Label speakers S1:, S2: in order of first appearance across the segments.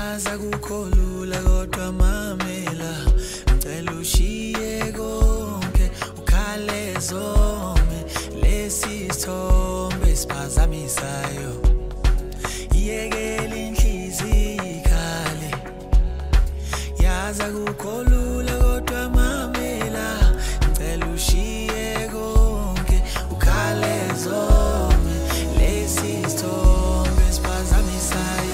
S1: Yaza kukholula kodwa mamela ngicela ushiye konke ukhale zome lesi sithombe siphazamisayo iyekele inhliziyo ikhale yaza kukholula kodwa mamela ngicela ushiye konke ukhale zome lesi sithombe siphazamisayo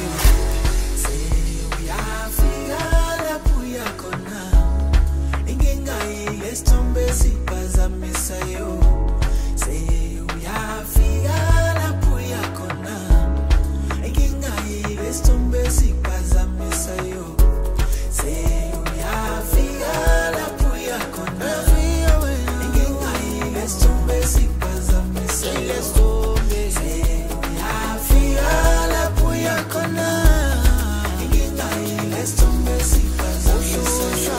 S1: Sithombe siphazamisayo say uyafika lapho uyakhona inkinga yile sithombe siphazamisayo say uyafika lapho uyakhona inkinga yile sithombe siphazamisayo say uyafika lapho uyakhona inkinga yile sithombe siphazamisayo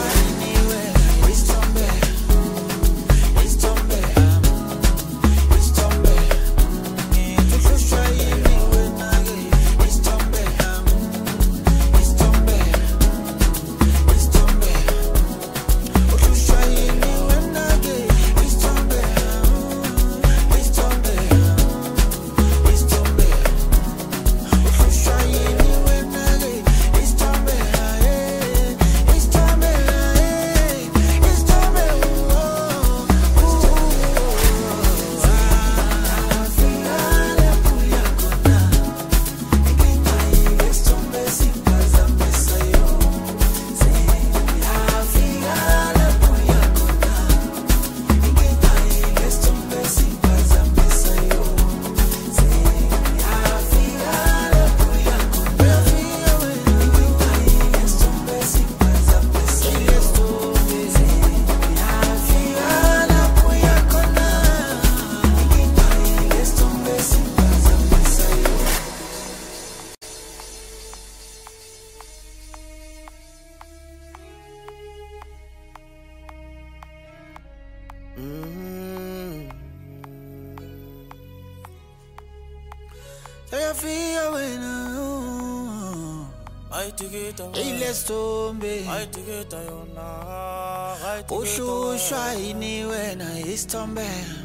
S1: Ushushwa ini wena isithombe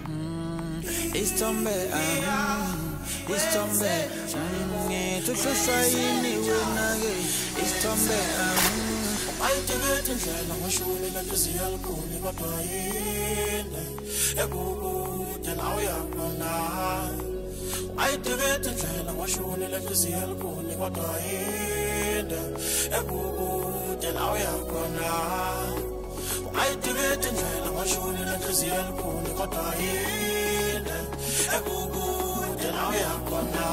S1: isithombe isithombe ushushwa ini wena ke isithombe
S2: ayithikethe indlela ngishule lenhliziyo yakuni kodwa yini ekukude la uyakhona ayithikethe indlela ngishule lenhliziyo yakuni kodwa yini ekukude la uyakhona ayithikethe indlela ngishule lenhliziyo yakuni kodwa yini ekukude la uyakhona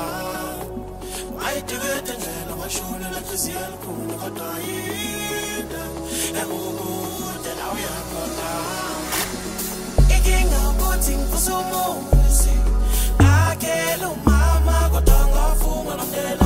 S2: ayithikethe indlela ngishule lenhliziyo yakuni kodwa yini ekukude la uyakhona inkinga ukuthi ngifuse umuzi akele umama kodwa ngafuma nomndeni